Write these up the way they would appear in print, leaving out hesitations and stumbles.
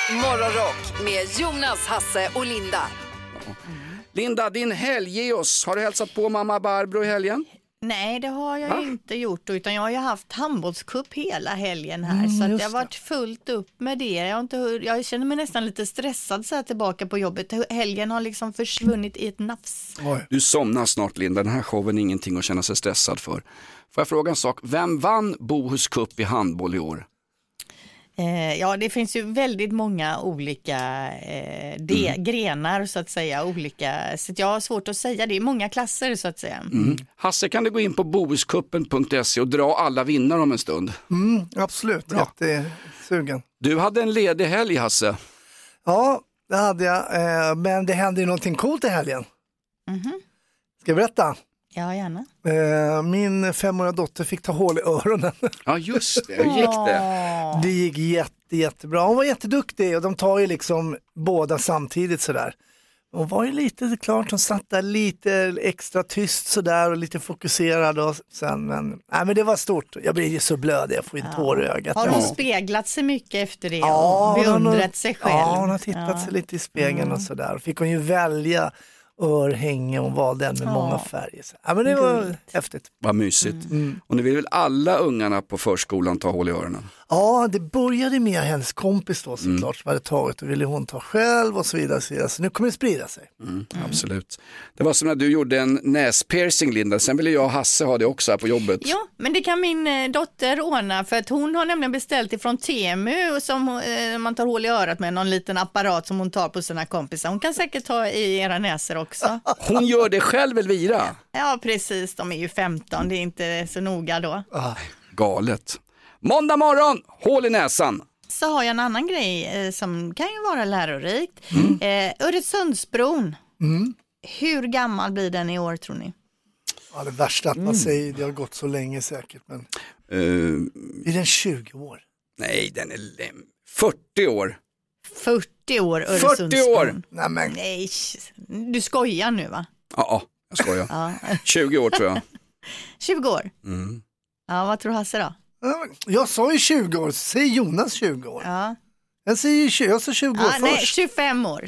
Morgonrock med Jonas, Hasse och Linda. Linda, din helg, ge oss. Har du hälsat på mamma Barbro i helgen? Nej, det har jag inte gjort, utan jag har ju haft handbollscup hela helgen här, så att det har varit fullt upp med det. Jag känner mig nästan lite stressad så här tillbaka på jobbet. Helgen har liksom försvunnit i ett nafs. Du somnar snart, Linda. Den här showen är ingenting att känna sig stressad för. Får jag fråga en sak? Vem vann Bohus Cup i handboll i år? Ja, det finns ju väldigt många olika grenar så att säga, så att jag har svårt att säga, det är många klasser så att säga. Hasse, kan du gå in på bohuscupen.se och dra alla vinnare om en stund? Absolut, jättesugen. Du hade en ledig helg, Hasse. Ja, det hade jag, men det hände ju någonting coolt i helgen. Ska jag berätta? Ja, gärna. Min 5-åriga dotter fick ta hål i öronen. Ja, just det. Hur gick det? Det gick jättebra. Hon var jätteduktig och de tar ju liksom båda samtidigt sådär. Hon var ju lite klart, hon satt där lite extra tyst sådär och lite fokuserad och sen, men det var stort. Jag blir ju så blöd, jag får ju tår i ögat. Har hon speglat sig mycket efter det och beundrat sig själv? Ja, hon har tittat sig lite i spegeln och sådär. Fick hon ju välja örhänge, hon valde en med många färger. Men det var häftigt. Vad mysigt. Och nu vill väl alla ungarna på förskolan ta hål i öronen? Ja, det började med hennes kompis då såklart som hade tagit och ville hon ta själv och så vidare. Så nu kommer det sprida sig. Absolut. Det var som när du gjorde en näspiercing, Linda. Sen ville jag och Hasse ha det också här på jobbet. Ja, men det kan min dotter ordna, för att hon har nämligen beställt ifrån Temu som man tar hål i örat med någon liten apparat som hon tar på sina kompisar. Hon kan säkert ta i era näsor också. Hon gör det själv, Elvira? Ja, precis. De är ju 15. Det är inte så noga då. Galet. Måndag morgon, hål i näsan. Så har jag en annan grej som kan ju vara lärorikt. Öresundsbron. Hur gammal blir den i år, tror ni? Ja, det värsta att man säger, det har gått så länge säkert. Men är den 20 år? Nej, den är 40 år. 40 år, Öresundsbron. 40 år! Nej, du skojar nu, va? Ja, jag skojar. 20 år tror jag. 20 år? Ja, vad tror Hasse då? Jag sa ju 20 år, säger Jonas 20 år. Ja. Jag sa 20 år först. Nej, 25 år.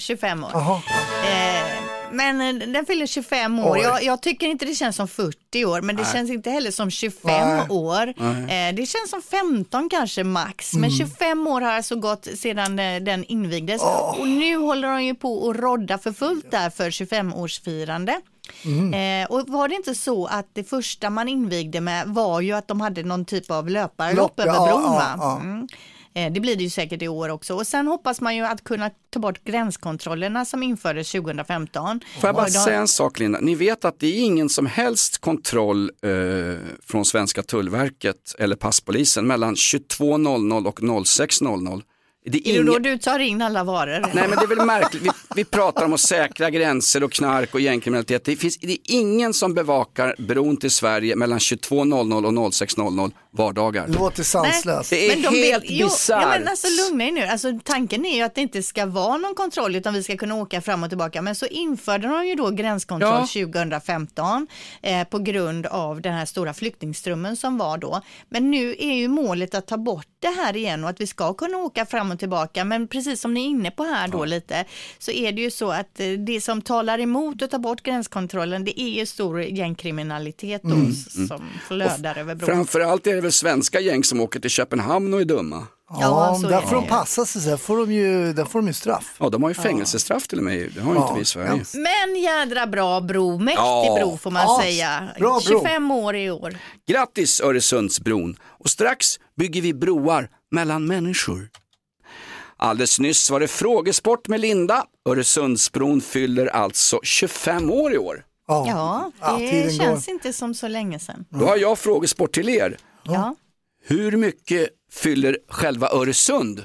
Men den fyller 25 år. Jag tycker inte det känns som 40 år, men det känns inte heller som 25 år. Det känns som 15 kanske max. Men 25 år har alltså gått sedan den invigdes. Och nu håller de ju på att rodda för fullt där för 25-årsfirande. Och var det inte så att det första man invigde med var ju att de hade någon typ av löparlopp över bron, va? Det blir det ju säkert i år också. Och sen hoppas man ju att kunna ta bort gränskontrollerna som infördes 2015. Får jag bara säga en sak, Linda? Ni vet att det är ingen som helst kontroll från Svenska Tullverket eller passpolisen mellan 22.00 och 06.00. Det är då du tar in alla varor? Nej, men det är väl märkligt. Vi pratar om att säkra gränser och knark och gängkriminalitet. Det är ingen som bevakar bron till Sverige mellan 22.00 och 06.00 vardagar. Låter sanslöst. Det är helt bisarrt. Ja, men alltså lugna er nu. Alltså, tanken är ju att det inte ska vara någon kontroll utan vi ska kunna åka fram och tillbaka. Men så införde de ju då gränskontroll 2015 på grund av den här stora flyktingströmmen som var då. Men nu är ju målet att ta bort det här igen och att vi ska kunna åka fram och tillbaka. Men precis som ni är inne på här då lite, så är det ju så att det som talar emot att ta bort gränskontrollen, det är ju stor gängkriminalitet som flödar över bron. Framförallt är det väl svenska gäng som åker till Köpenhamn och är dumma. Ja, där får de passa sig, där får de ju straff. Ja, de har ju fängelsestraff till och med. Det har inte vi i Sverige. Men jädra bra bro, mäktig bro får man säga. Bra 25 år i år. Grattis Öresundsbron. Och strax bygger vi broar mellan människor. Alldeles nyss var det frågesport med Linda. Öresundsbron fyller alltså 25 år i år. Ja, det känns inte som så länge sedan. Då har jag frågesport till er. Ja. Hur mycket fyller själva Öresund?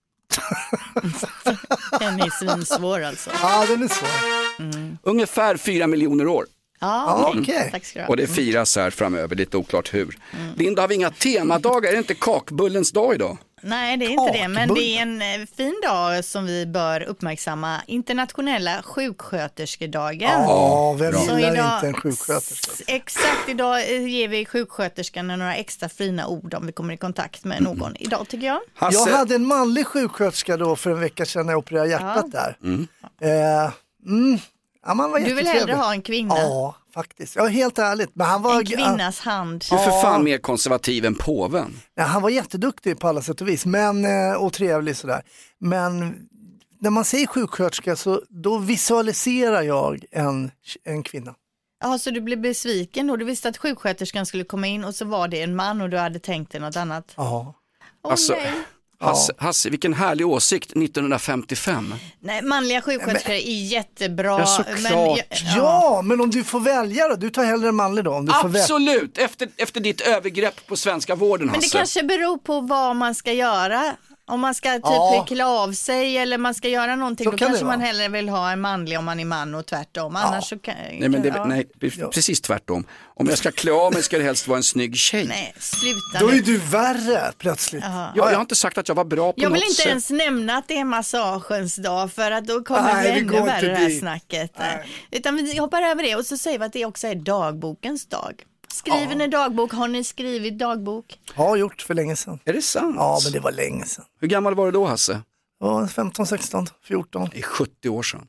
Den är svinsvår alltså. Ja, den är svår. Ungefär 4 miljoner år. Ja, okej. Tack ska du ha. Och det firas här framöver, lite oklart hur. Linda, har vi inga temadagar? Är det inte kakbullens dag idag? Nej, det är inte det, men det är en fin dag som vi bör uppmärksamma. Internationella sjuksköterskedagen. Ja, vem Så gillar idag, inte en sjuksköterska? Exakt, idag ger vi sjuksköterskan några extra fina ord om vi kommer i kontakt med någon idag, tycker jag. Hasse. Jag hade en manlig sjuksköterska då för en vecka sedan när jag opererade hjärtat där. Ja, man var Du vill jättetrevlig. hellre ha en kvinna? Ja, faktiskt. Ja, helt ärligt. Men han var, En kvinnas hand. Du är för fan mer konservativ än påven. Ja, han var jätteduktig på alla sätt och vis, men, och trevlig sådär. Men när man säger sjuksköterska så då visualiserar jag en kvinna. Ja, så du blev besviken då? Du visste att sjuksköterskan skulle komma in och så var det en man och du hade tänkt dig något annat? Ja. Alltså, nej. Hasse, vilken härlig åsikt 1955. Nej, manliga sjuksköterskor är jättebra. Ja, såklart. Men, Ja, men om du får välja då? Du tar hellre en manlig då? Om du får Absolut, efter ditt övergrepp på svenska vården, Hasse. Men det kanske beror på vad man ska göra. Om man ska klä av sig eller man ska göra någonting, Så då kan kanske det vara. man hellre vill ha en manlig om man är man och tvärtom. Annars så kan, Nej, men ja. precis tvärtom. Om jag ska klä av mig ska det helst vara en snygg tjej. Nej, sluta Då nu. är du värre plötsligt. Jag har inte sagt att jag var bra på Jag något vill inte sätt. ens nämna att det är massagens dag för att då kommer Nej, det vi ännu går värre inte det här dit. snacket. Utan vi hoppar över det och så säger vi att det också är dagbokens dag. Skriver ni dagbok? Har ni skrivit dagbok? Har gjort för länge sedan. Är det sant? Ja, men det var länge sedan. Hur gammal var du då, Hasse? Ja, 15, 16, 14. Det är 70 år sedan.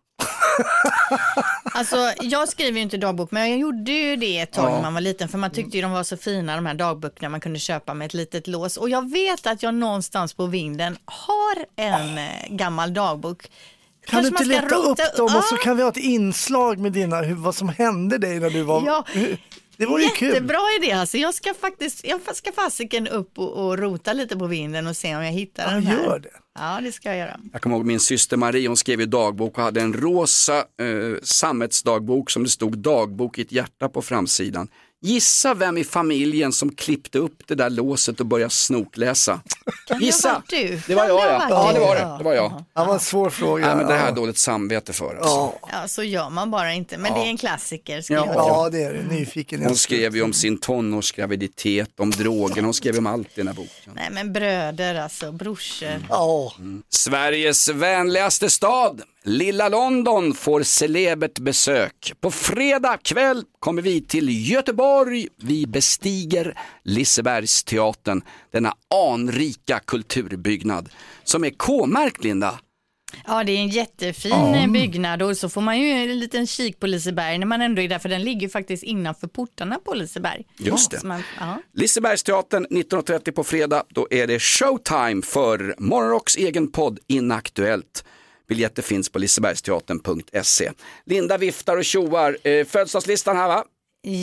Alltså, jag skriver ju inte dagbok, men jag gjorde ju det ett tag när man var liten, för man tyckte ju de var så fina, de här dagböckerna man kunde köpa med ett litet lås. Och jag vet att jag någonstans på vinden har en gammal dagbok. Kan du inte Kanske man ska leta upp rota- dem och så kan vi ha ett inslag med vad som hände dig när du var... Ja. Det var ju kul. Jättebra idé, alltså. Jag ska fasiken upp och rota lite på vinden och se om jag hittar den här. Gör det. Ja, det ska jag göra. Jag kommer ihåg min syster Marie, hon skrev ju dagbok och hade en rosa sammetsdagbok som det stod dagbok i ett hjärta på framsidan. Gissa vem i familjen som klippte upp det där låset och började snokläsa. Gissa! Det var du. Det var jag, ja. Ja, det var det. Det var jag. Det var en svår fråga. Ja, men det här är dåligt samvete för. Alltså. Ja, så gör man bara inte. Men det är en klassiker, skulle jag säga. Ja, det är det. Nyfiken. Hon skrev ju om sin tonårsgraviditet, om drogen, hon skrev om allt i den här boken. Nej, men bröder, alltså, brorsor. Ja. Sveriges vänligaste stad, Lilla London, får celebert besök. På fredag kväll kommer vi till Göteborg. Vi bestiger Lisebergsteatern, denna anrika kulturbyggnad som är K-märkt, Linda. Ja, det är en jättefin byggnad och så får man ju en liten kik på Liseberg när man ändå är där, för den ligger faktiskt innanför portarna på Liseberg. Just det. Så man, Lisebergsteatern 19.30 på fredag, då är det showtime för Morgonrocks egen podd Inaktuellt. Biljetter finns på lisebergsteatern.se. Linda viftar och tjoar. Födelsedagslistan här, va?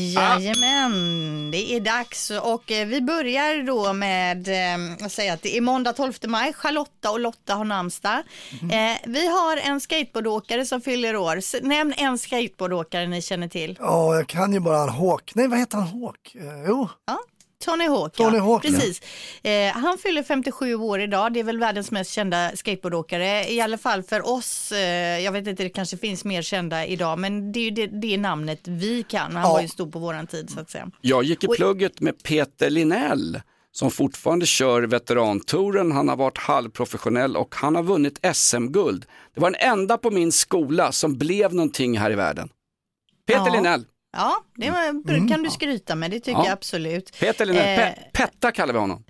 Jajamän, det är dags och vi börjar då med att säga att det är måndag 12 maj. Charlotta och Lotta har namnsdag. Vi har en skateboardåkare som fyller år. Nämn en skateboardåkare ni känner till. Ja, jag kan ju bara en Hawk. Nej, vad heter han? Hawk? Jo. Ja. Tony Hawk, Tony Hawk, precis. Han fyller 57 år idag. Det är väl världens mest kända skateboardåkare. I alla fall för oss. Jag vet inte, det kanske finns mer kända idag. Men det är ju det namnet vi kan. Han var ju stor på våran tid, så att säga. Jag gick i plugget med Peter Linell som fortfarande kör veterantouren. Han har varit halvprofessionell och han har vunnit SM-guld. Det var den enda på min skola som blev någonting här i världen. Peter Linell. Ja, det kan du skryta med, det tycker jag absolut. Peter Linell, Petta kallar vi honom.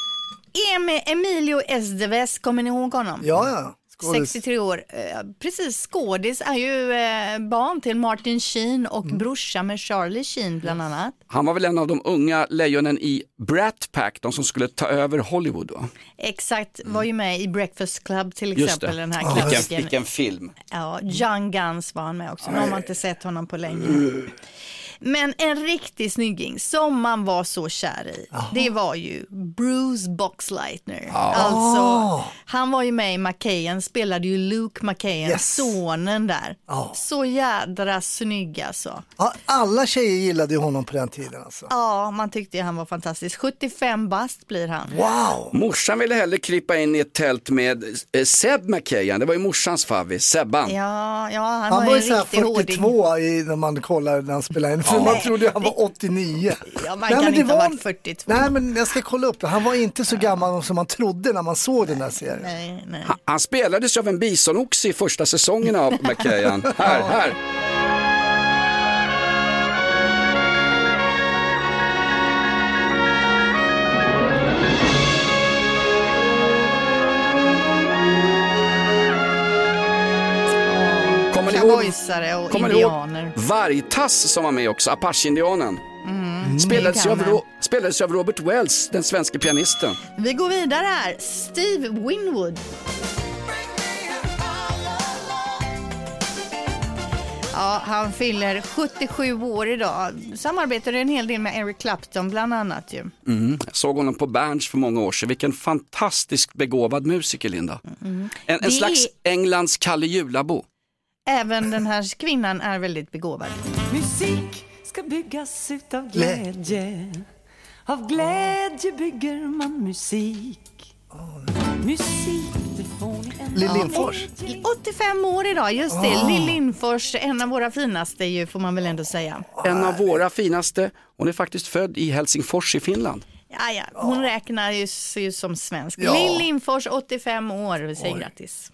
Emilio Estevez, kommer ni ihåg honom? Ja. Skådis. 63 år. Precis, skådis är ju barn till Martin Sheen och brorsa med Charlie Sheen bland annat. Han var väl en av de unga lejonen i Brat Pack, de som skulle ta över Hollywood då. Exakt, var ju med i Breakfast Club till Just exempel, det. den här klassiken. Vilken film. Ja, Young Guns var han med också. Nu har man inte sett honom på länge. Men en riktig snygging som man var så kär i, det var ju Bruce Boxleitner. Alltså, han var ju med i McKayen, spelade ju Luke McKayen, sonen där. Så jädra snygg alltså. Ja, alla tjejer gillade ju honom på den tiden alltså. Ja, man tyckte han var fantastisk. 75 bast blir han. Wow! Morsan ville hellre krypa in i ett tält med Seb McKayen. Det var ju morsans favvis, Sebban. Ja, han Han var var en ju såhär riktig hårding. 42 när man kollar när han spelade en För man trodde han var 89. Ja, man kan inte ha varit 42. Nej, men jag ska kolla upp det. Han var inte så gammal som man trodde när man såg den här serien. Nej. Han spelades av en bisonoxe i första säsongen av McKayan. Här. Cowboysare och indianer. Vargtass som var med också, Apache-indianen. Spelades av Robert Wells, den svenska pianisten. Vi går vidare här. Steve Winwood. Ja, han fyller 77 år idag. Samarbetade en hel del med Eric Clapton bland annat ju. Jag såg honom på Berns för många år sedan. Vilken fantastiskt begåvad musiker, Linda. En slags Englands Kalle Julabo. Även den här kvinnan är väldigt begåvad. Musik ska byggas utav glädje. Av glädje bygger man musik. Musik, det får ni en... Lill Lindfors. 85 år idag, just det. Lill Lindfors, en av våra finaste ju, får man väl ändå säga. En av våra finaste. Hon är faktiskt född i Helsingfors i Finland. Ja, hon räknar ju som svensk. Ja. Lill Lindfors, 85 år, vi säger grattis.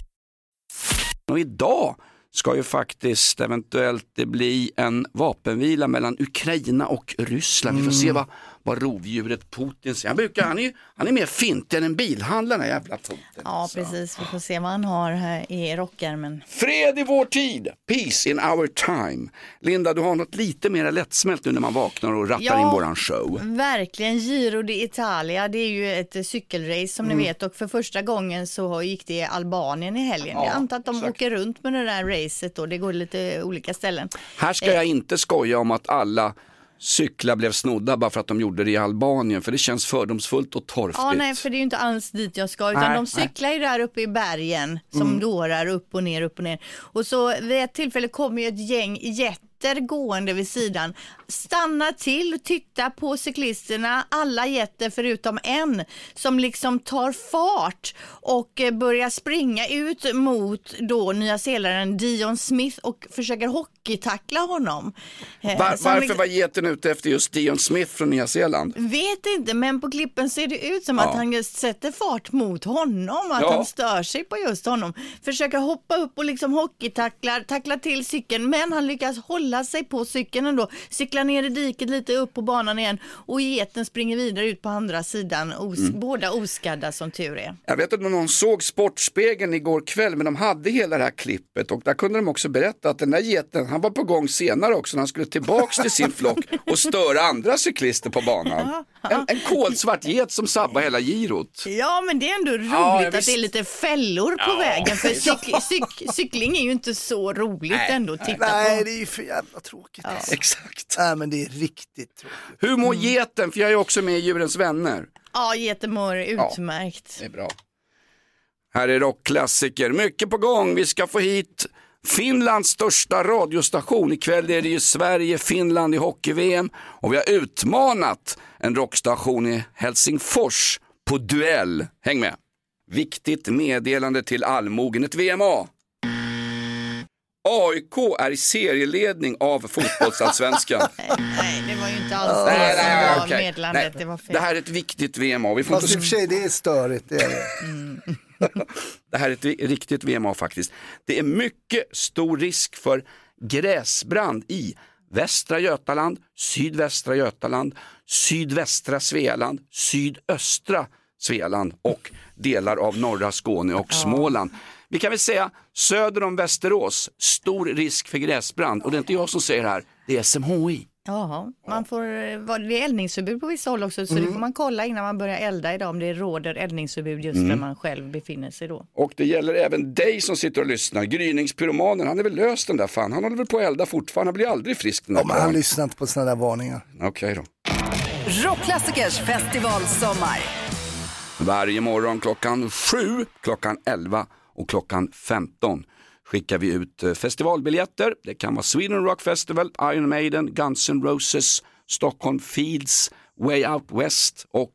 Och idag ska ju faktiskt eventuellt det bli en vapenvila mellan Ukraina och Ryssland. Vi får se vad rovdjuret Putin säger. Han är mer fint än en bilhandlare, jävla Putin. Ja, precis. Vi får se vad han har här i rockärmen. Fred i vår tid, peace in our time. Linda, du har något lite mer lättsmält nu när man vaknar och rattar in våran show. Verkligen. Giro d'Italia, det är ju ett cykelrace som ni vet, och för första gången så gick det i Albanien i helgen. Jag antar att de åker runt med det där racet och det går lite olika ställen. Här ska jag inte skoja om att alla cyklar blev snodda bara för att de gjorde det i Albanien, för det känns fördomsfullt och torftigt. Ja, nej, för det är ju inte alls dit jag ska, utan de cyklar ju där uppe i bergen som dårar upp och ner, upp och ner. Och så vid ett tillfälle kommer ju ett gäng jätter gående vid sidan, stannar till och tittar på cyklisterna, alla jätter förutom en som liksom tar fart och börjar springa ut mot då nya Zeeland Dion Smith och försöker hockeytackla honom. Varför var geten ute efter just Dion Smith från Nya Zeeland? Vet inte, men på klippen ser det ut som att han just sätter fart mot honom, att han stör sig på just honom. Försöker hoppa upp och liksom tackla till cykeln, men han lyckas hålla sig på cykeln ändå, cyklar ner i diket lite upp på banan igen och geten springer vidare ut på andra sidan, båda oskadda som tur är. Jag vet inte om någon såg Sportspegeln igår kväll, men de hade hela det här klippet och där kunde de också berätta att den där geten, han var på gång senare också när han skulle tillbaks till sin flock och störa andra cyklister på banan. En kolsvart get som sabbar hela girot. Ja, men det är ändå roligt att det är lite fällor på vägen, för cykling är ju inte så roligt ändå att titta på. Nej, det är ju för jävla tråkigt. Exakt. Nej, men det är riktigt tråkigt. Hur mår geten? För jag är också med i Djurens vänner. Ja, geten mår utmärkt. Det är bra. Här är rockklassiker. Mycket på gång. Vi ska få hit Finlands största radiostation. Ikväll är det ju Sverige-Finland i hockey-VM. Och vi har utmanat en rockstation i Helsingfors på duell. Häng med. Viktigt meddelande till allmogen. Ett VMA. AIK är i serieledning av fotbollsallsvenskan. Nej, det var ju inte alls det som var meddelandet. Det var fel. Det här är ett viktigt VMA. Fast i och för sig, det är störigt. Det är det. Det här är ett riktigt VMA faktiskt. Det är mycket stor risk för gräsbrand i Västra Götaland, Sydvästra Götaland, Sydvästra Svealand, Sydöstra Svealand och delar av norra Skåne och Småland. Vi kan väl säga söder om Västerås, stor risk för gräsbrand. Och det är inte jag som säger det här, det är SMHI. Jaha, det är eldningsförbud på vissa håll också, så det får man kolla innan man börjar elda idag om det råder eldningsförbud just där man själv befinner sig då. Och det gäller även dig som sitter och lyssnar. Gryningspyromanen, han är väl löst den där fan. Han håller väl på att elda fortfarande, han blir aldrig frisk den där men han lyssnar inte på sådana där varningar. Okej då. Rockklassikers festivalsommar. Varje morgon klockan 7, klockan 11 och klockan 15 skickar vi ut festivalbiljetter. Det kan vara Sweden Rock Festival, Iron Maiden, Guns N' Roses, Stockholm Fields, Way Out West och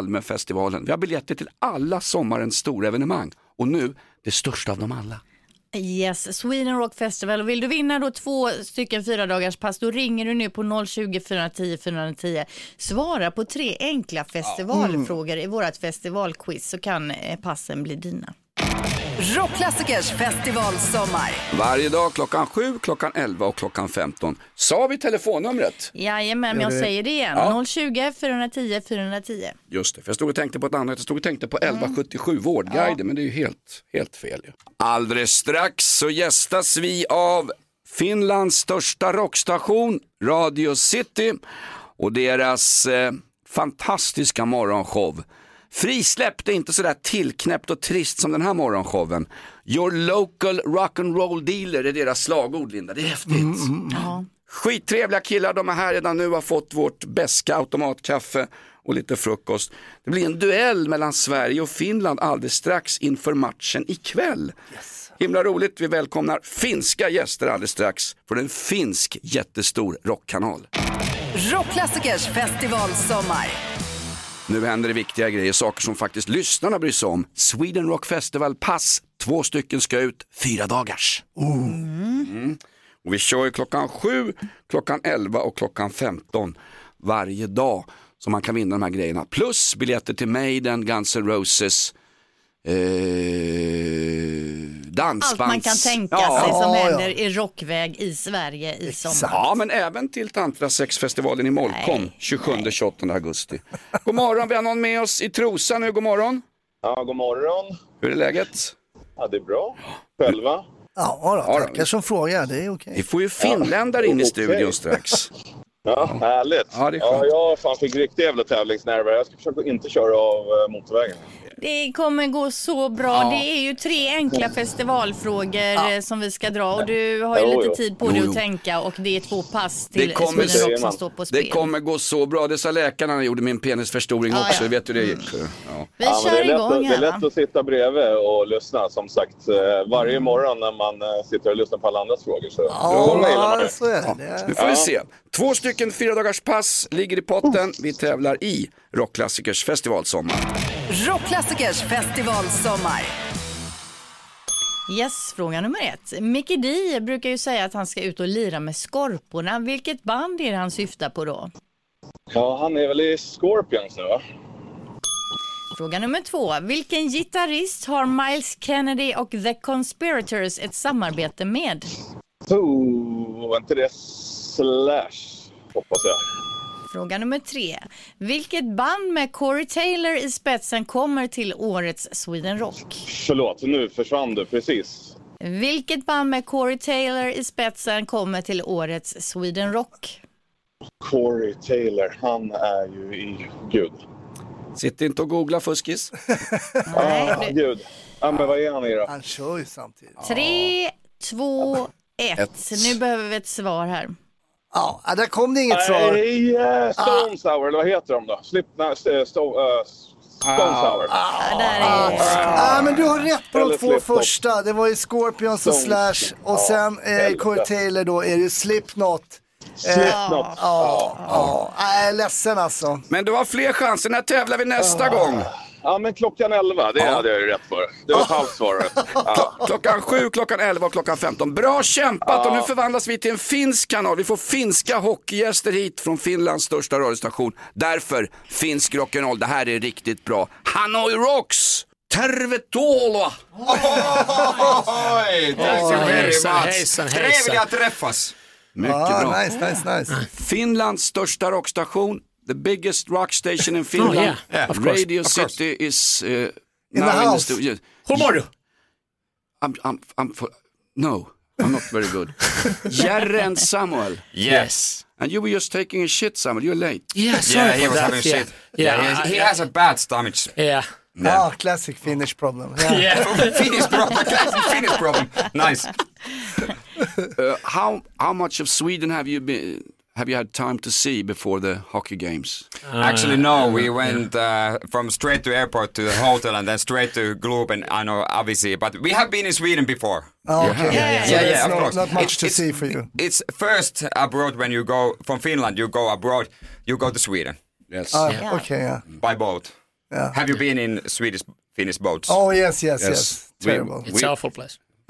Malmöfestivalen. Vi har biljetter till alla sommarens stora evenemang. Och nu, det största av dem alla. Yes, Sweden Rock Festival. Och vill du vinna då 2 stycken 4-dagars pass, då ringer du nu på 020 410 410. Svara på 3 enkla festivalfrågor i vårat festivalquiz, så kan passen bli dina. Rockklassikers festivalsommar. Varje dag klockan 7, klockan 11 och klockan 15. Sa vi telefonnumret? Jajamän, jag säger det igen. 020 410 410. Just det, för jag stod och tänkte på ett annat. Jag stod och tänkte på 1177 Vårdguiden, men det är ju helt fel. Alldeles strax så gästas vi av Finlands största rockstation, Radio City, och deras fantastiska morgonshow. Frisläppt är inte sådär tillknäppt och trist som den här morgonshowen. Your local rock'n'roll dealer är deras slagord, Linda. Det är häftigt. Ja. Skittrevliga killar, de är här redan nu, har fått vårt bästa automatkaffe och lite frukost. Det blir en duell mellan Sverige och Finland alldeles strax inför matchen ikväll. Yes. Himla roligt, vi välkomnar finska gäster alldeles strax från en finsk jättestor rockkanal. Rockklassikers festivalsommar. Nu händer det viktiga grejer, saker som faktiskt lyssnarna bryr sig om. Sweden Rock Festival pass, 2 stycken ska ut, 4 dagars. Och vi kör ju klockan 7, klockan 11 och klockan 15 varje dag, så man kan vinna de här grejerna. Plus biljetter till Maiden, Guns N' Roses, dansbands. Allt man kan tänka sig som händer i rockväg i Sverige i sommar. Ja, men även till Tantra-sexfestivalen i Molkom 27-28 augusti. God morgon, vi har någon med oss i Trosa nu, god morgon. Ja, god morgon. Hur är läget? Ja, det är bra. Själva? Ja, då, tackar som frågar, det är okej. Vi får ju finländare in i studion strax. Ja, härligt. Ja, det är skönt. Jag fick riktigt jävla tävlingsnerver. Jag ska försöka inte köra av motorvägen. Det kommer gå så bra. Det är ju 3 enkla festivalfrågor som vi ska dra. Och du har ju lite tid på dig att tänka. Och det är 2 pass till Sweden Rock som står på spel. Det kommer gå så bra. Det sa läkarna när jag gjorde min penisförstoring också. Vet du det gick? Ja. Vi kör igång här. Det är lätt att sitta bredvid och lyssna, som sagt. Varje morgon när man sitter och lyssnar på alla andras frågor. Så så är det. Nu får vi se. 2 stycken 4-dagars pass ligger i potten. Vi tävlar i Rockklassikers festivalsommar. Rockklassikers festivalsommar. Yes, fråga nummer 1. Mickey D brukar ju säga att han ska ut och lira med Skorporna. Vilket band är det han syftar på då? Ja, han är väl i Scorpions nu, va? Fråga nummer 2. Vilken gitarrist har Miles Kennedy och The Conspirators ett samarbete med? Var inte det Slash, hoppas jag. Fråga nummer 3. Vilket band med Corey Taylor i spetsen kommer till årets Sweden Rock? Förlåt, nu försvann du precis. Vilket band med Corey Taylor i spetsen kommer till årets Sweden Rock? Corey Taylor, han är ju i Gud. Sitt inte och googla, fuskis. Nej, Gud. Ja, men vad är han i då? Han kör ju samtidigt. 3, 2, 1. Nu behöver vi ett svar här. Ja, där kom det inget svar. Stone Sour, eller vad heter de då? Stone Sour. Men du har rätt på de 2 första. Det var ju Scorpions och Slash. Och sen Corey Taylor då är det Slipknot. Slipknot. Jag är ledsen alltså. Men du har fler chanser. När tävlar vi nästa gång? Ja, men klockan 11, det hade jag ju rätt för. Det var ett halvt svar. Klockan 7, klockan 11 och klockan 15. Bra kämpat, och nu förvandlas vi till en finsk kanal. Vi får finska hockeygäster hit från Finlands största radiostation. Därför finsk rock'n'roll, det här är riktigt bra. Hanoi Rocks! Tervetuloa! Hejsan. Trevliga att träffas. Mycket bra. Nice. Finlands största rockstation. The biggest rock station in Finland. Radio City is in now the in the house. studio. Hur mår du? I'm not very good. Jerry and Samuel. Yes. And you were just taking a shit, Samuel. You're late. Yeah, he was having shit. Yeah, he has a bad stomach. Yeah. Classic Finnish problem. Finnish problem. Classic Finnish problem. Nice. How much of Sweden have you had time to see before the hockey games? Actually, no. We went from straight to airport to the hotel and then straight to Globen, I know, obviously. But we have been in Sweden before. Okay. Yeah, of course. Not much to see for you. It's first abroad when you go from Finland, you go abroad, you go to Sweden. Yes. Okay. By boat. Yeah. Have you been in Finnish boats? Oh, yes. Terrible. It's an awful place.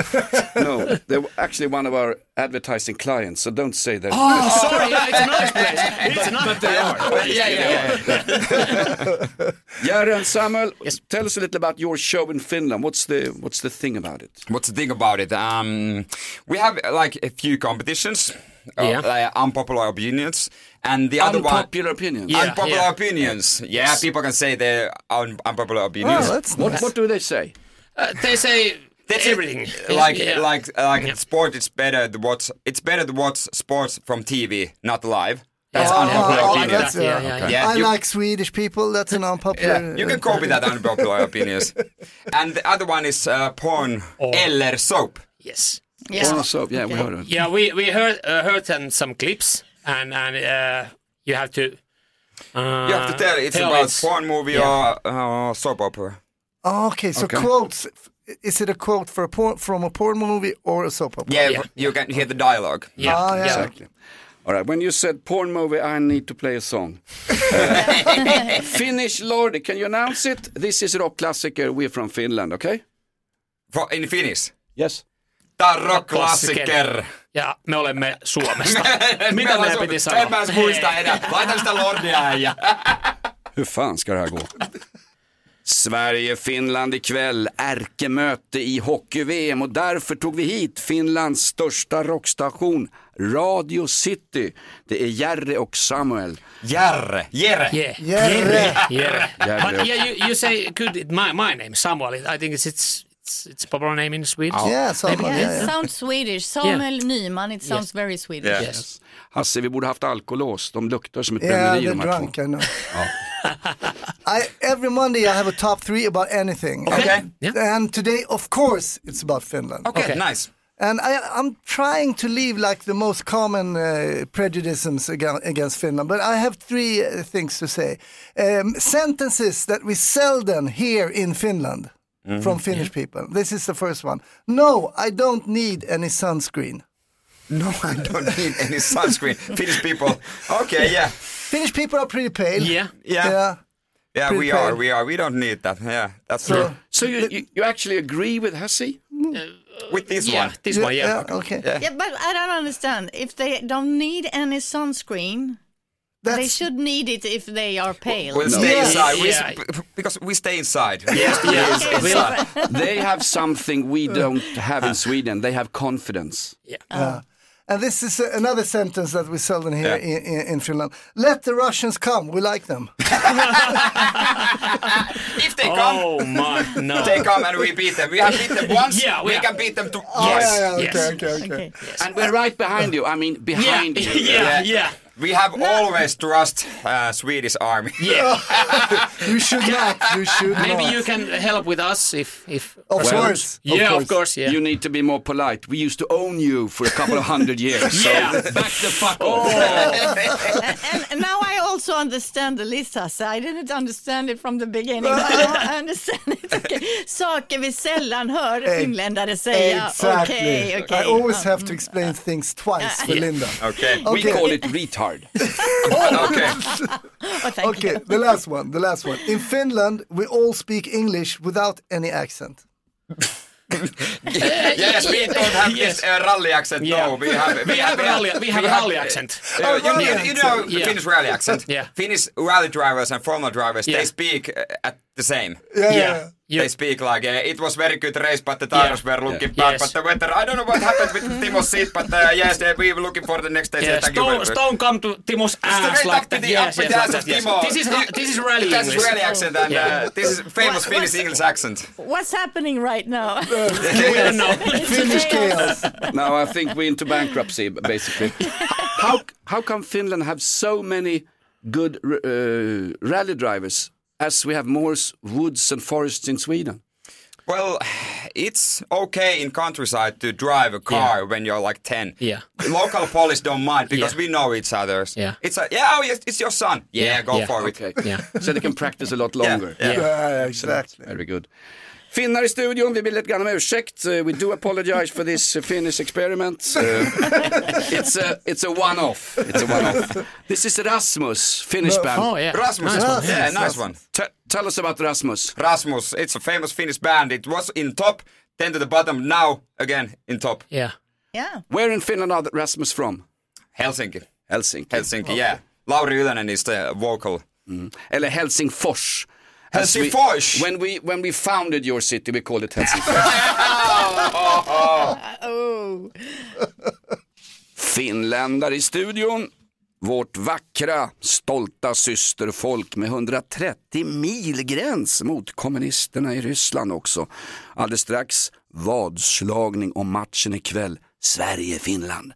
No, they're actually one of our advertising clients, so don't say that. Oh, sorry, it's a nice place. It's a nice But they are. Yeah. Jari and Samuel, Yes. tell us a little about your show in Finland. What's the thing about it? What's the thing about it? We have like a few competitions, like unpopular opinions, and the other one. Unpopular opinions. Yeah. Unpopular opinions. Yeah, people can say their unpopular opinions. Oh, that's nice. What do they say? They say everything. Like sport. It's better to watch. It's better to watch sports from TV, not live. That's unpopular opinion. that's, Yeah, I you- like Swedish people. That's an unpopular. Yeah, you can copy that unpopular opinions. And the other one is porn eller soap. Yes. Porno soap, yeah, we heard it. Yeah, we heard some clips, and you have to. You have to tell it's about porn movie or soap opera. Oh, okay, so quotes. Is it a quote for from a porn movie or a soap opera? Yeah, you can hear the dialogue. Yeah. yeah. Exactly. All right, when you said porn movie, I need to play a song. Finnish Lordi, can you announce it? This is Rock Classicer, we're from Finland, okay? In Finnish. Yes. Tää on Rock Classicer. Ja me olemme Suomesta. Mitä meidän piti sanoa? En mä edes muista enää. Laitan sitä Lordia äijä. Hur fan ska det här gå? Sverige-Finland ikväll, ärkemöte i hockey-VM och därför tog vi hit Finlands största rockstation, Radio City. Det är Jerry och Samuel. Jere. Jere. But Jerry. you say good. My name Samuel. I think it's a popular name in Sweden. Yeah, Samuel, It yeah. sounds Swedish. Samuel Nyman, it sounds very Swedish. Yes. Hasse, vi borde haft alkolås. De luktar som ett Yeah, bränneri they're de här drunk, två. I know. Every Monday I have a top 3 about anything. Okay. Yeah. And today, of course, it's about Finland. Okay, nice. And I'm trying to leave like the most common prejudices against Finland, but I have 3 things to say. Sentences that we seldom hear in Finland from Finnish people. This is the first one. No, I don't need any sunscreen. No, I don't need any sunscreen. Finnish people. Okay, yeah. Finnish people are pretty pale. Yeah. Yeah, Pretty we pale. are. We don't need that. Yeah, that's true. So you actually agree with Hasse? With this Yeah, one. this one, yeah. Okay. Yeah, but I don't understand. If they don't need any sunscreen, they should need it if they are pale. We'll stay inside. Yeah. Because we stay inside. They have something we don't have in Sweden. They have confidence. And this is another sentence that we seldom hear in Finland. Let the Russians come, we like them. If they come, Oh my no. they come and we beat them. We have beat them once. Yeah, we can beat them twice. Okay. And we're right behind you. I mean, behind you. Yeah. We have always trust Swedish army. Yeah. You should not. You should Maybe not. you can help with us if Of course. Yeah, of course. Yeah. You need to be more polite. We used to own you for a couple of 100 years. Yeah. So back the fuck off. And now I also understand the list, Hasse. I didn't understand it from the beginning. But I understand it. Okay. Saker vi sällan hör finländare säga. Exactly. Okay. I always have to explain things twice for Linda. Okay. We call it retard. Okay. Oh, thank Okay, you. the last one. In Finland, we all speak English without any accent. Yes, we don't have this rally accent. Yeah. No, we have a rally accent. You know Yeah. Finnish rally accent. Yeah. Finnish rally drivers and Formula drivers, Yeah. they speak at the same. Yeah. They speak like, it was very good race, but the tires were looking bad. Yes. But the weather, I don't know what happened with Timo's seat, but yes, we were looking for the next day. Yeah, Thank you very much. Stone come to Timo's ass Straight like up to that. the Yes, up yes, the ass like of that, yes. Timo. This is rally That's English. rally accent, and this is famous Finnish English accent. What's happening right now? We don't know. Finnish chaos. Now I think we're into bankruptcy, basically. How come Finland have so many good rally drivers as we have more woods and forests in Sweden? Well, it's okay in countryside to drive a car when you're like 10. Yeah. Local police don't mind because Yeah. we know each others. Yeah. It's it's your son. Yeah, go for it. Okay. Yeah. So they can practice a lot longer. Yeah. Yeah, exactly. Very good. Finnar i studion, vi ber lite grann om ursäkt. We do apologize for this Finnish experiment. It's a one-off. This is Rasmus, Finnish band. Oh yeah. Rasmus, Nice one. yeah, nice one. Tell us about Rasmus. Rasmus, it's a famous Finnish band. It was in top, then to the bottom, now again in top. Yeah. Where in Finland are Rasmus from? Helsinki, Okay. yeah. Lauri Ylönen is the vocal. Eller Helsingfors. Helsingfors! When we founded your city, we called it Helsingfors. Finländare i studion. Vårt vackra, stolta systerfolk med 130 milgräns mot kommunisterna i Ryssland också. Alldeles strax vadslagning om matchen ikväll. Sverige-Finland.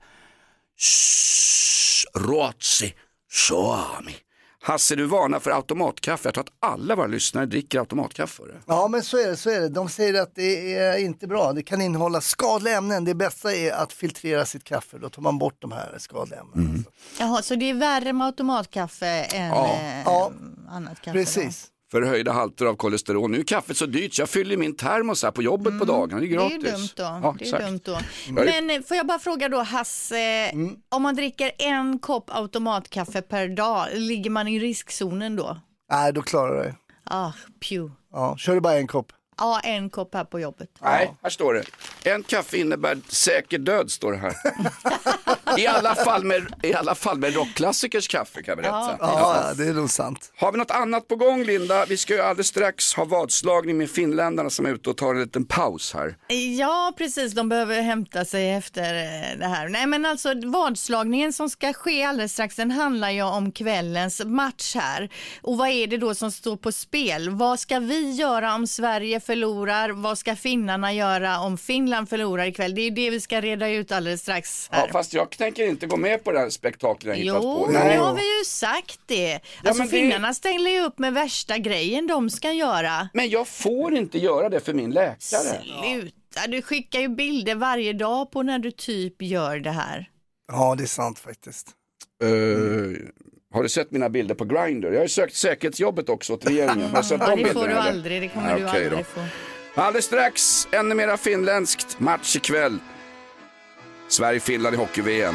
Ruotsi, Suomi. Hasse, du varnar för automatkaffe. Jag tror att alla våra lyssnare dricker automatkaffe. Ja, men så är det. De säger att det är inte bra. Det kan innehålla skadliga ämnen. Det bästa är att filtrera sitt kaffe. Då tar man bort de här skadliga ämnena. Jaha, så det är värre med automatkaffe än annat kaffe? Precis. Då? Förhöjda halter av kolesterol. Nu är kaffet så dyrt, jag fyller min termos här på jobbet på dagen. Det är gratis. Det är dumt då. Ja, det är dumt då. Men får jag bara fråga då, Hasse, om man dricker en kopp automatkaffe per dag, ligger man i riskzonen då? Nej, då klarar du det. Ja, kör du bara en kopp? Ja, en kopp här på jobbet. Nej, här står det. En kaffe innebär säker död, står det här. I alla fall med rockklassikers kaffe, kan jag berätta. Ja, det är nog sant. Har vi något annat på gång, Linda? Vi ska ju alldeles strax ha vadslagning med finländarna som är ute och tar en liten paus här. Ja, precis. De behöver hämta sig efter det här. Nej, men alltså vadslagningen som ska ske alldeles strax, den handlar ju om kvällens match här. Och vad är det då som står på spel? Vad ska vi göra om Sverige förlorar? Vad ska finnarna göra om Finland förlorar ikväll? Det är det vi ska reda ut alldeles strax här. Ja, fast jag tänker inte gå med på det här spektaklet jag hittat på. Jo, det har vi ju sagt det. Alltså finnarna ställer ju upp med värsta grejen de ska göra. Men jag får inte göra det för min läkare. Sluta, du skickar ju bilder varje dag på när du typ gör det här. Ja, det är sant faktiskt. Har du sett mina bilder på Grindr? Jag har ju sökt säkerhetsjobbet också åt regeringen. Ja, det får du aldrig, det kommer du aldrig få. Alldeles strax, ännu mera finländskt match ikväll. Sverige-Finland i hockey-VM.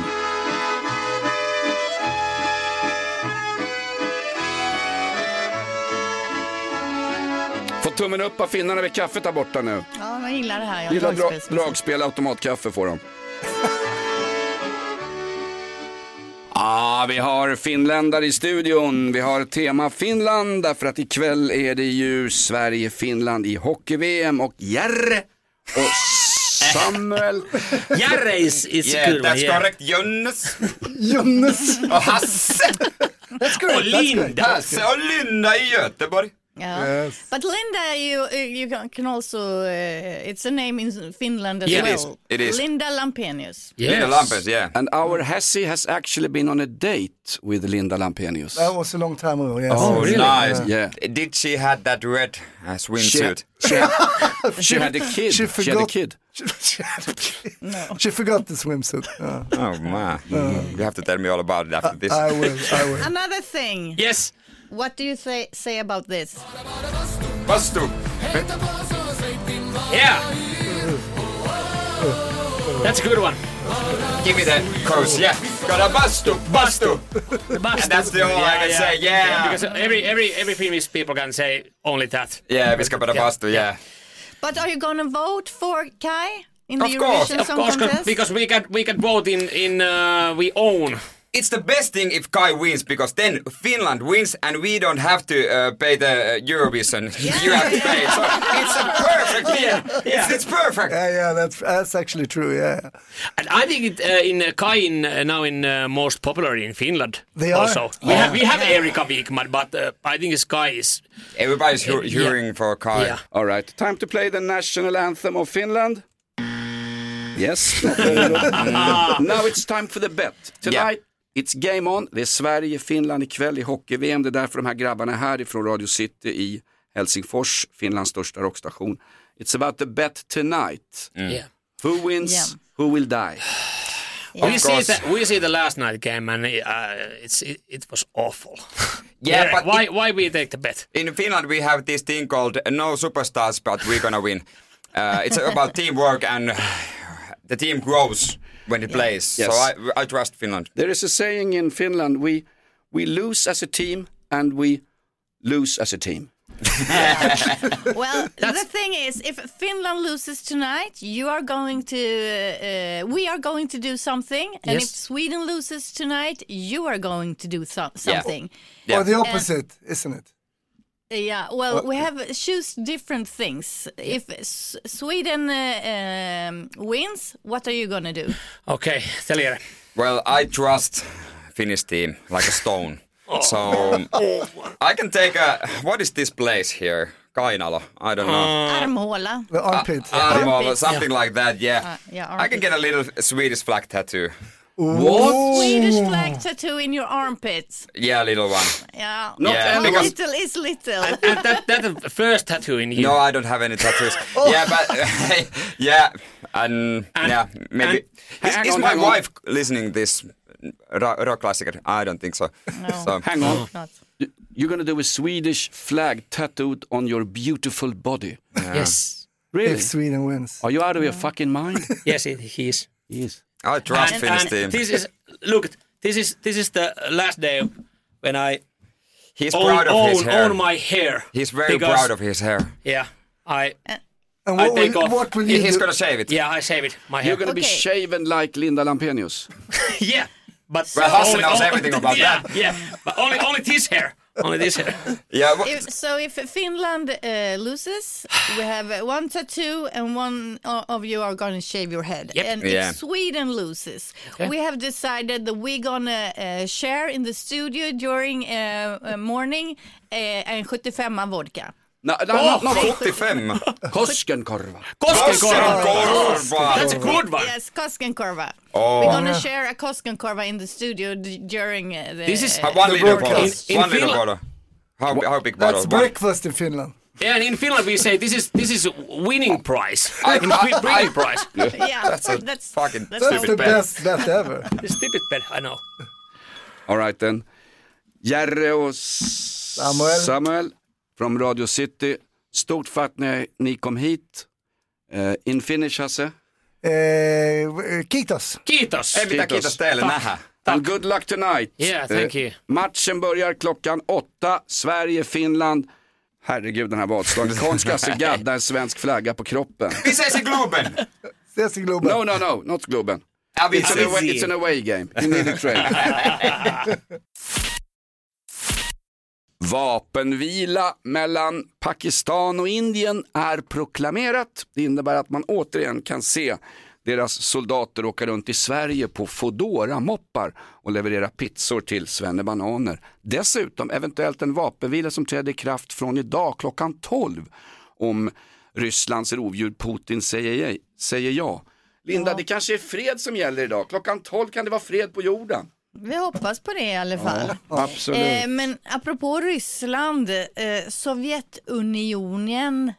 Få tummen upp av finnarna vid kaffet där borta nu. Ja, man gillar det här. Lilla dragspel, automatkaffe får de. Vi har finländare i studion. Vi har tema Finland därför att ikväll är det ju Sverige-Finland i hockey-VM och Jerre och Samuel. Jerre is good. That's correct. Jonas. Och Hasse. Och Linda. Hasse och Linda i Göteborg. Yeah. Yes. But Linda, you can also, it's a name in Finland as well. It is. Linda Lampenius. Yes. Linda Lampenius, yeah. And our Hassie has actually been on a date with Linda Lampenius. That was a long time ago, yes. Oh, really? Nice. Yeah. Did she had that red swimsuit? She had a kid. She had a kid. No. She forgot the swimsuit. Oh, man. You have to tell me all about it after this. I will. Another thing. Yes. What do you say about this? Bastu. Yeah. That's a good one. Give me the chorus, yeah. Got a bastu. And that's the only I can say, yeah. Because every Finnish people can say only that. Yeah, vi ska bara bastu, yeah. But are you gonna vote for Kai in the Eurovision Song Contest? Because we can vote in we own. It's the best thing if Kai wins, because then Finland wins and we don't have to pay the Eurovision. You have to pay it. So it's a perfect deal. It's perfect. Yeah, that's actually true. Yeah. And I think in Kai now most popular in Finland. They also. are. We have Erika Wikman, but I think Kai is. Everybody's hearing for Kai. Yeah. All right, time to play the national anthem of Finland. Yes. Now it's time for the bet. Tonight it's game on. Det är Sverige-Finland ikväll i hockey-VM. Det är därför de här grabbarna är här ifrån Radio City i Helsingfors, Finlands största rockstation. It's about the bet tonight. Yeah. Who wins, who will die? We see the last night game and it was awful. Yeah, but why we take the bet? In Finland we have this thing called no superstars, but we're gonna win. It's about teamwork and the team grows when it plays. Yes. So I trust Finland. There is a saying in Finland, we lose as a team and we lose as a team. Well, the thing is, if Finland loses tonight, we are going to do something, and if Sweden loses tonight, you are going to do something. Yeah. Or the opposite, isn't it? Yeah, well, we have choose different things. If Sweden wins, what are you going to do? Okay, tell you. Well, I trust Finnish team like a stone. So I can take what is this place here? Kainalo, I don't know. Armhåla. The armpit. Armhåla, something like that, yeah. I can get a little Swedish flag tattoo. What? Swedish flag tattoo in your armpits. Yeah, a little one. Yeah, because little is little. And that first tattoo in you. No, I don't have any tattoos. Yeah, but maybe. Is my wife listening this rock classic? I don't think so. No. So hang on. You're gonna do a Swedish flag tattooed on your beautiful body. Yeah. Yes. Really? If Sweden wins. Are you out of your fucking mind? Yes, he is. Yes. I trust Finnish team. This is the last day when He's proud of his hair. Own my hair. He's very proud of his hair. Yeah, And what will you He's do? gonna shave it. Yeah, I shave it. My hair. You're gonna be shaven like Linda Lampenius. Yeah, but Hasse knows everything about that. Yeah, but only this hair. Only this hair. Yeah. If Finland loses, we have one tattoo and one of you are going to shave your head. Yep. And if Sweden loses, we have decided that we're going to share in the studio during morning en 75 vodka. No, 75. Koskenkorva. That's a good one. Yes, Koskenkorva. Oh. We're going to share a Koskenkorva in the studio during the... This is 1 liter bottle. In 1 liter Finland. bottle. How big bottle? That's breakfast in Finland. Yeah, and in Finland we say this is winning prize. Winning prize. Yeah, That's fucking That's the stupid bet. best bet ever. Stupid bet, I know. All right then. Jerry och Samuel från Radio City. Stort för att ni kom hit. In finish, Hasse. Kiitos. Kiitos. Ei mitään, kiitos teille, nähdään. And good luck tonight. Yeah, thank you. Matchen börjar 8:00. Sverige-Finland. Herregud, den här vadslaget. Konstklasse gadda en svensk flagga på kroppen. Vi ses i Globen! Ses i Globen. No, not Globen. Ja, It's an away game. You need a train. Vapenvila mellan Pakistan och Indien är proklamerat. Det innebär att man återigen kan se deras soldater åka runt i Sverige på Foodora-moppar och leverera pizzor till svennebananer. Dessutom eventuellt en vapenvila som träder i kraft från idag 12:00 om Rysslands rovdjur Putin säger ja. Linda, det kanske är fred som gäller idag. 12:00 kan det vara fred på jorden. Vi hoppas på det i alla fall. Ja, absolut. Men apropå Ryssland, Sovjetunionen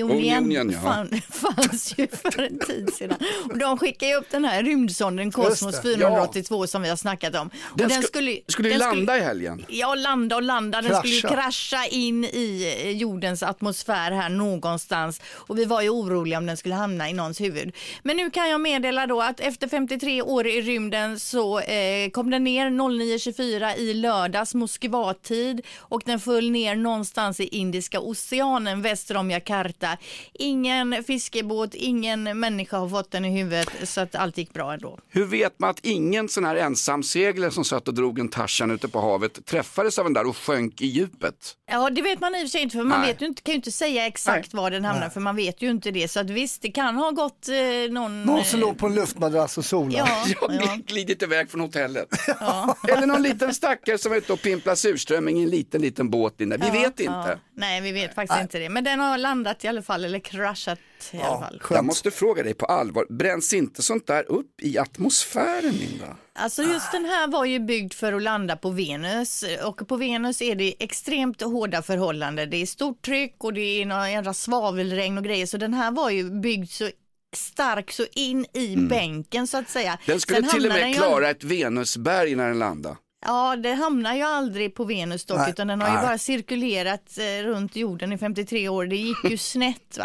fanns ju för en tid sedan. Och de skickade ju upp den här rymdsonden Kosmos 482 som vi har snackat om. Den och skulle landa i helgen. Ja, landa. Den skulle ju krascha in i jordens atmosfär här någonstans. Och vi var ju oroliga om den skulle hamna i någons huvud. Men nu kan jag meddela då att efter 53 år i rymden så kom den ner 09:24 i lördags Moskva-tid och den föll ner någonstans i Indiska oceanen väster om Jakarta. Ingen fiskebåt, ingen människa har fått den i huvudet så att allt gick bra ändå. Hur vet man att ingen sån här ensamseglare som satt och drog en Tarzan ute på havet träffades av den där och sjönk i djupet? Ja, det vet man i och för sig inte för man vet ju inte, kan ju inte säga exakt var den hamnar för man vet ju inte det. Så att visst, det kan ha gått någon som låg på en luftmadrass och sola. Ja. Glidit iväg från hotellet. Ja. Eller någon liten stackare som var ute och pimplar surströmming i en liten båt inne. Vi vet inte. Ja. Nej, vi vet faktiskt inte det. Men den har landat i alla fall, eller kraschat i alla fall. Jag måste fråga dig på allvar, bränns inte sånt där upp i atmosfären, Linda? Alltså just den här var ju byggd för att landa på Venus och på Venus är det extremt hårda förhållanden. Det är stort tryck och det är några jävla svavelregn och grejer så den här var ju byggd så stark så in i bänken så att säga. Den skulle till och med klara ett Venusberg när den landade. Ja, det hamnar ju aldrig på Venus dock utan den har ju bara cirkulerat runt jorden i 53 år. Det gick ju snett va?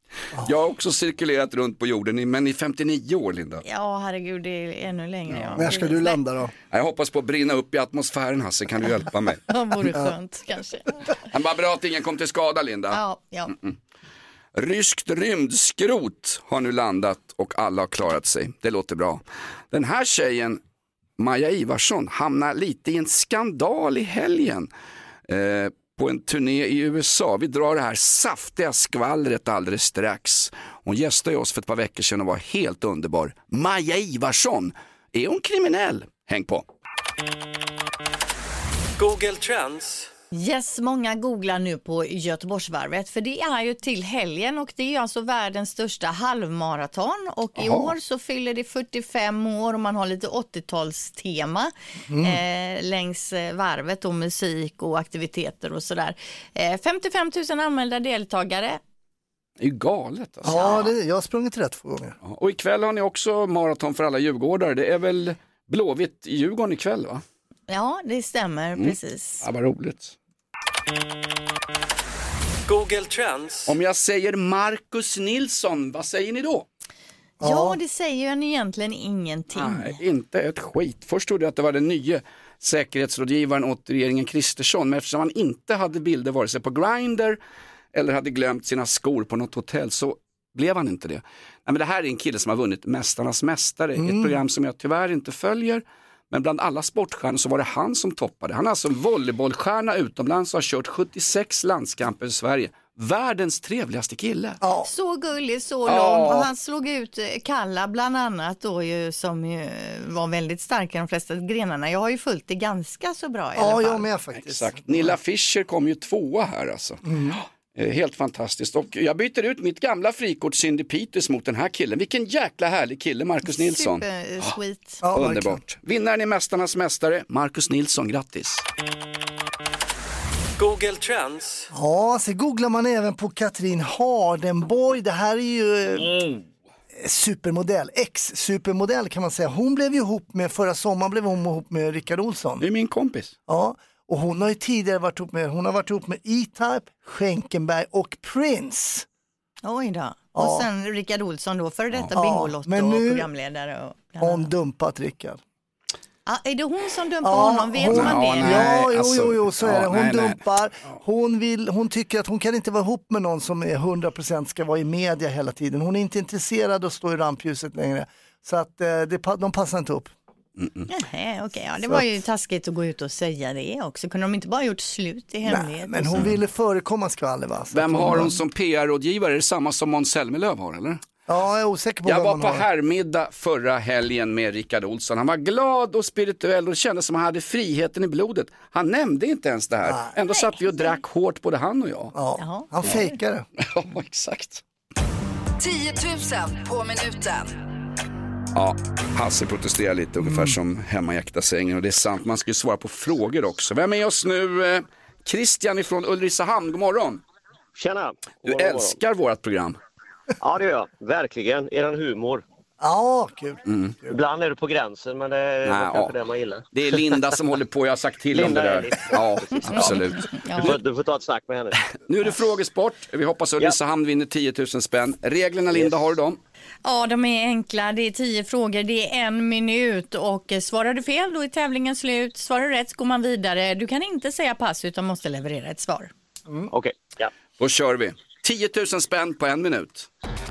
Jag har också cirkulerat runt på jorden, men i 59 år, Linda. Ja, herregud, det är ännu längre. Ja. När ska du landa då? Jag hoppas på att brinna upp i atmosfären, Hasse. Kan du hjälpa mig? Det vore skönt, kanske. Men bara bra att ingen kom till skada, Linda. Ja. Ryskt rymdskrot har nu landat och alla har klarat sig. Det låter bra. Den här tjejen, Maja Ivarsson, hamnar lite i en skandal i helgen. På en turné i USA. Vi drar det här saftiga skvallret alldeles strax. Hon gästade oss för ett par veckor sedan och var helt underbar. Maja Ivarsson, är hon kriminell? Häng på. Google Trends. Yes, många googlar nu på Göteborgsvarvet, för det är ju till helgen och det är alltså världens största halvmaraton och i år så fyller det 45 år och man har lite 80-talstema längs varvet och musik och aktiviteter och sådär. 55 000 anmälda deltagare. Det är ju galet alltså. Ja, jag har sprungit rätt 2 gånger. Och ikväll har ni också maraton för alla djurgårdare. Det är väl Blåvitt i Djurgården ikväll, va? Ja, det stämmer, precis. Ja, vad roligt. Google Trends. Om jag säger Marcus Nilsson, vad säger ni då? Ja, det säger ju egentligen ingenting. Nej, inte ett skit. Först trodde jag att det var den nya säkerhetsrådgivaren åt regeringen Kristersson, men eftersom han inte hade bilder vare sig på Grindr eller hade glömt sina skor på något hotell så blev han inte det. Nej, men det här är en kille som har vunnit Mästarnas mästare, ett program som jag tyvärr inte följer. Men bland alla sportstjärnor så var det han som toppade. Han är alltså en volleybollstjärna utomlands och har kört 76 landskamper i Sverige. Världens trevligaste kille. Ja. Så gullig, så lång. Och han slog ut Kalla bland annat då ju, som ju var väldigt stark i de flesta grenarna. Jag har ju följt det ganska så bra i alla fall. Ja, jag med faktiskt. Exakt. Nilla Fischer kom ju 2 här alltså. Helt fantastiskt. Och jag byter ut mitt gamla frikort Cindy Peters mot den här killen. Vilken jäkla härlig kille, Marcus Nilsson. Super-sweet. Ja, underbart. Vinnaren är Mästarnas mästare, Marcus Nilsson. Grattis. Google Trends. Ja, så googlar man även på Katrin Hardenborg. Det här är ju supermodell, ex-supermodell kan man säga. Hon blev ju ihop med, förra sommaren blev hon ihop med Rickard Olsson. Det är min kompis. Ja, och hon har ju tidigare varit ihop med E-Type, Schenkenberg och Prince. Oj då. Och sen Rickard Olsson då, för detta Bingolotto men nu och programledare. Och hon dumpat Rickard. Är det hon som dumpar honom? Vet man det? Jo, så är det. Hon dumpar. Hon tycker att hon kan inte vara ihop med någon som är 100% ska vara i media hela tiden. Hon är inte intresserad att stå i rampljuset längre. Så att de passar inte upp. Okej. Ja, det var ju taskigt att gå ut och säga det också. Kunde de inte bara gjort slut i hemlighet? Nej, men hon ville förekomma skvaller, va? Vem har hon som PR-rådgivare? Är det samma som Måns Zelmerlöw har, eller? Ja, jag är osäker på jag vem var man på har. härmiddag förra helgen med Rickard Olsson. Han var glad och spirituell och kände som han hade friheten i blodet. Han nämnde inte ens det här. Ändå satt vi och drack hårt, både han och jag. Ja, han fejkade. Ja, exakt. 10 000 på minuten. Ja, Hasse protesterar lite ungefär som hemma i äkta sängen. Och det är sant, man ska ju svara på frågor också. Vem är oss nu? Christian ifrån Ulricehamn, god morgon. Tjena. Du älskar vårt program. Ja, det gör jag. Verkligen. Eran humor. Ja, kul. Ibland är det på gränsen, men det är kanske det man gillar. Det är Linda som håller på, jag har sagt till Linda om det där. Ja, absolut. Du får ta ett snack med henne. Nu är det frågesport. Vi hoppas att Ulricehamn vinner 10 000 spänn. Reglerna, Linda, har du dem? Ja, de är enkla. Det är 10 frågor, det är 1 minut. Och svarar du fel, då är tävlingen slut. Svarar du rätt så går man vidare. Du kan inte säga pass utan måste leverera ett svar. Okej, ja. Då kör vi. 10 000 spänn på 1 minut.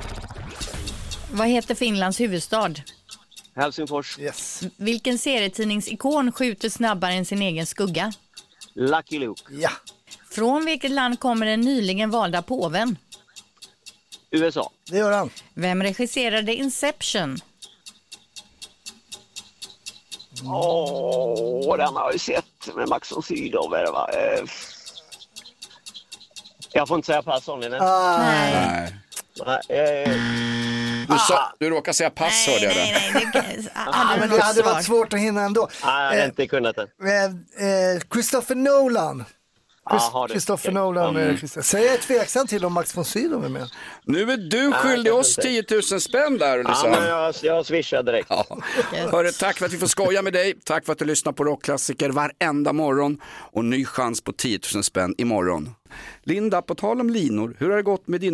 Vad heter Finlands huvudstad? Helsingfors. Yes. Vilken serietidningsikon skjuter snabbare än sin egen skugga? Lucky Luke. Ja. Från vilket land kommer den nyligen valda påven? USA. Det gör han. Vem regisserade Inception? Den har jag ju sett med Max von Sydow. Jag får inte säga pass om det. Nej. Du råkar säga pass, hörde jag det. Men det hade varit svårt att hinna ändå. Nej, jag har inte kunnat det. Christopher Nolan. Christopher Nolan. Så jag är tveksam till om Max von Sydow är med. Nu är du skyldig oss 10 000 spänn där, Ulricehamn. Ja, men jag swishar direkt. Ja. Hörru, tack för att vi får skoja med dig. Tack för att du lyssnar på rockklassiker varenda morgon. Och ny chans på 10 000 spänn imorgon. Linda, på tal om linor, hur har det gått med dina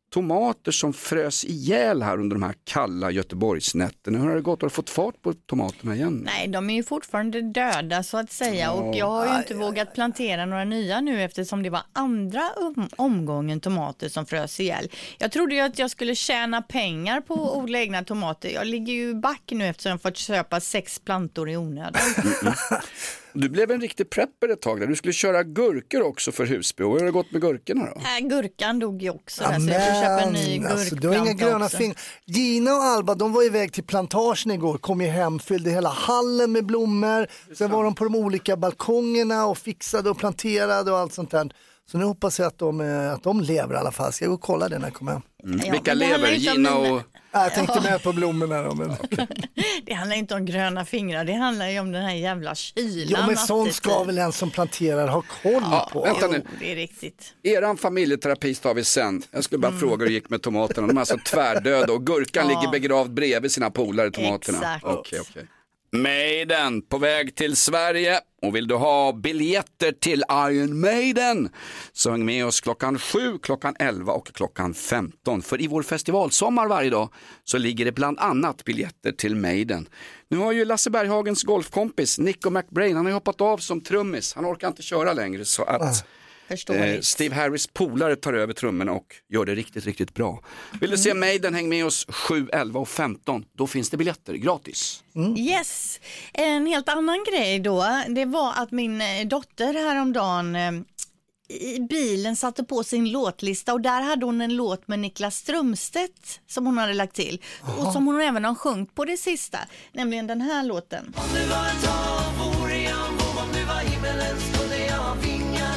tomater som frös ihjäl här under de här kalla Göteborgsnätterna. Hur har det gått? Har du fått fart på tomaterna igen? Nej, de är ju fortfarande döda så att säga och jag har ju inte vågat plantera några nya nu eftersom det var andra omgången tomater som frös ihjäl. Jag trodde ju att jag skulle tjäna pengar på att odla egna tomater. Jag ligger ju back nu eftersom jag fått köpa 6 plantor i onödan. Du blev en riktig prepper ett tag där. Du skulle köra gurkor också för Husby. Hur har det gått med gurkorna då? Gurkan dog ju också där, så jag får köpa en ny gurkplanta du har inga gröna fingrar. Gina och Alba, de var iväg till plantagen igår. Kom ju hem, fyllde hela hallen med blommor. Sen var de på de olika balkongerna och fixade och planterade och allt sånt där. Så nu hoppas jag att de lever i alla fall. Ska jag gå och kolla det när jag kommer hem. Vilka lever? Gina och... Jag tänkte med på blommorna då, men... Det handlar inte om gröna fingrar, det handlar ju om den här jävla kylan. Ja, men sånt ska väl en som planterar ha koll på. Vänta nu. Det är riktigt. Eran familjeterapi tar vi sen. Jag skulle bara fråga hur det gick med tomaterna. De är alltså tvärdöda och gurkan ligger begravd bredvid sina polare tomaterna. Exakt. Okej. Maiden på väg till Sverige, och vill du ha biljetter till Iron Maiden så häng med oss klockan 7, klockan 11 och klockan 15. För i vår festivalsommar varje dag så ligger det bland annat biljetter till Maiden. Nu har ju Lasse Berghagens golfkompis Nico McBrain, han har ju hoppat av som trummis. Han orkar inte köra längre så att Steve Harris polare tar över trummorna och gör det riktigt, riktigt bra. Vill du se Maiden, häng med oss 7, 11 och 15. Då finns det biljetter gratis. Yes, en helt annan grej då. Det var att min dotter häromdagen i bilen satte på sin låtlista och där hade hon en låt med Niklas Strömstedt som hon hade lagt till. Och som hon även har sjungit på det sista, nämligen den här låten. Om du var ett hav, vore jag en våg, om du var himmelen skulle jag ha vingar.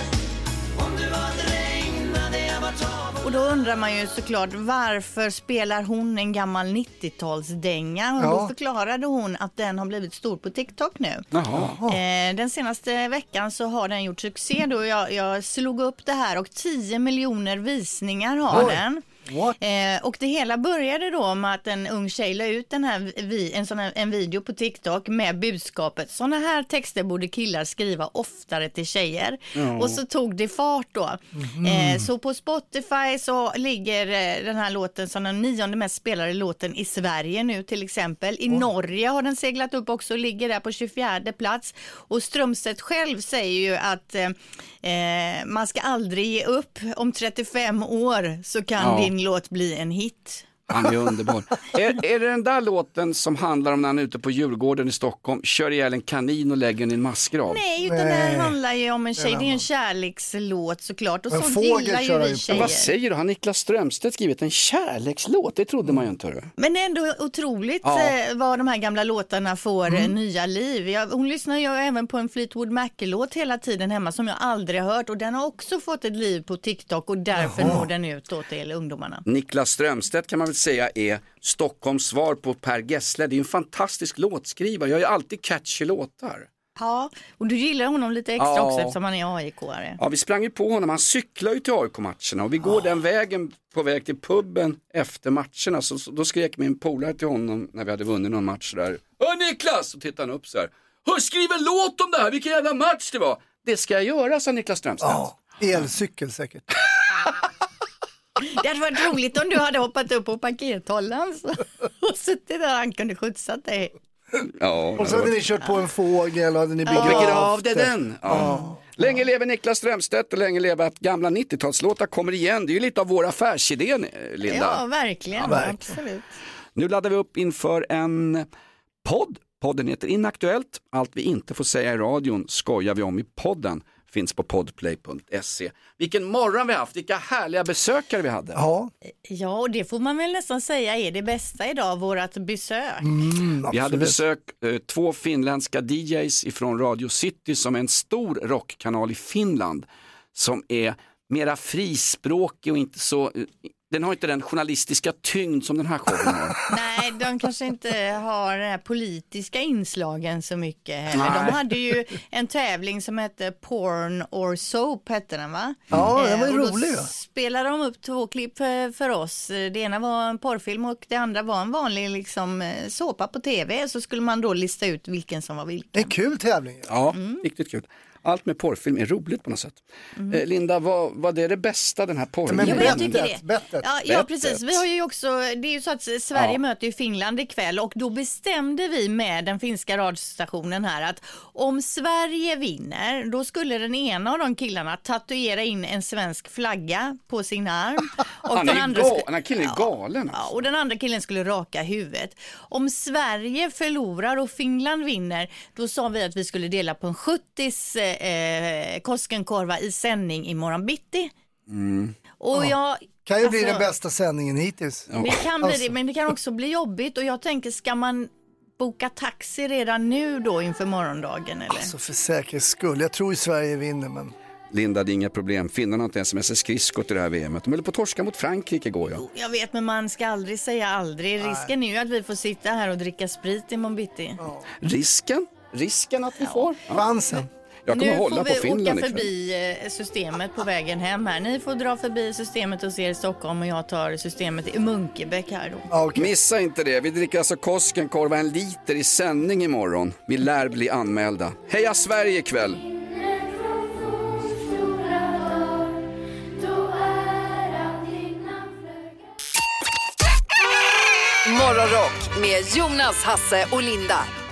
Och då undrar man ju såklart varför spelar hon en gammal 90-talsdänga? Och då förklarade hon att den har blivit stor på TikTok nu. Den senaste veckan så har den gjort succé då. Jag slog upp det här och 10 miljoner visningar har den. Och det hela började då med att en ung tjej la ut en video på TikTok med budskapet: såna här texter borde killar skriva oftare till tjejer. Och så tog det fart då. Så på Spotify så ligger den här låten som den 9:e mest spelade låten i Sverige nu till exempel. I Norge har den seglat upp också och ligger där på 24:e plats. Och Strömstedt själv säger ju att man ska aldrig ge upp. Om 35 år så kan din låt bli en hit. Han är underbar. Är det den där låten som handlar om när han är ute på Djurgården i Stockholm, kör ihjäl en kanin och lägger den i en massgrav? Nej, utan det här handlar ju om en tjej. Det är en kärlekslåt såklart. Och så gillar ju vi tjejer. Vad säger du? Har Niklas Strömstedt skrivit en kärlekslåt? Det trodde man ju inte. Men det är ändå otroligt vad de här gamla låtarna får nya liv. Hon lyssnar ju även på en Fleetwood Mac-låt hela tiden hemma som jag aldrig har hört. Och den har också fått ett liv på TikTok och därför når den ut då till ungdomarna. Niklas Strömstedt kan man väl säga är Stockholms svar på Per Gessle. Det är en fantastisk låtskrivare. Jag har ju alltid catchy låtar. Ja, och du gillar honom lite extra också eftersom han är AIK-are. Ja, vi sprang ju på honom. Han cyklar ju till AIK-matcherna och vi går den vägen på väg till puben efter matcherna. Så då skrek min polare till honom när vi hade vunnit någon match där: Niklas! Och tittade han upp så här: skriv en låt om det här, vilken jävla match det var. Det ska jag göra, sa Niklas Strömstedt. Elcykel säkert. Det hade varit roligt om du hade hoppat upp på pakethållaren och suttit där han kunde skjutsa dig. Och så hade ni kört på en fågel och hade ni begravt den. Länge lever Niklas Strömstedt och länge lever att gamla 90-talslåtar kommer igen. Det är ju lite av vår affärsidé, Linda. Ja, verkligen. Absolut. Nu laddar vi upp inför en podd. Podden heter Inaktuellt. Allt vi inte får säga i radion skojar vi om i podden. Finns på podplay.se. Vilken morgon vi haft, vilka härliga besökare vi hade. Ja, och det får man väl nästan säga är det bästa idag, vårat besök. Vi hade besök 2 finländska DJs ifrån Radio City som är en stor rockkanal i Finland som är mera frispråkig och inte så... Den har inte den journalistiska tyngd som den här showen har. Nej, de kanske inte har den här politiska inslagen så mycket heller. De hade ju en tävling som hette Porn or Soap, hette den, va? Ja, den var ju rolig. Då spelade de upp 2 klipp för oss. Det ena var en porrfilm och det andra var en vanlig såpa på tv. Så skulle man då lista ut vilken som var vilken. En kul tävling. Ja, riktigt kul. Allt med porrfilm är roligt på något sätt. Linda, vad är det bästa den här porrfilmen? Bettet. Ja, precis. Vi har ju också, det är ju så att Sverige möter ju Finland ikväll och då bestämde vi med den finska radiostationen här att om Sverige vinner, då skulle den ena av de killarna tatuera in en svensk flagga på sin arm. Och den här killen är galen. Ja, och den andra killen skulle raka huvudet. Om Sverige förlorar och Finland vinner, då sa vi att vi skulle dela på en 70s Koskenkorva i sändning i morgon bitti. Och kan ju bli den bästa sändningen hittills. Det kan bli det, men det kan också bli jobbigt. Och jag tänker, ska man boka taxi redan nu då inför morgondagen? Eller? Alltså för säkerhets skull. Jag tror i Sverige vinner, men... Linda, det är inga problem. Finnarna har inte ens med sig skridskor till det här VMet. De höll på att torska mot Frankrike igår, ja. Jag vet, men man ska aldrig säga aldrig. Risken är ju att vi får sitta här och dricka sprit i morgon bitti. Risken att vi får? Chansen. Jag kommer hålla på Finland. Nu får vi åka förbi systemet på vägen hem här. Ni får dra förbi systemet hos er i Stockholm och jag tar systemet i Munkebäck här då. Okay. Missa inte det. Vi dricker alltså Koskenkorva 1 liter i sändning imorgon. Vi lär bli anmälda. Heja Sverige ikväll! Morgonrock med Jonas, Hasse och Linda.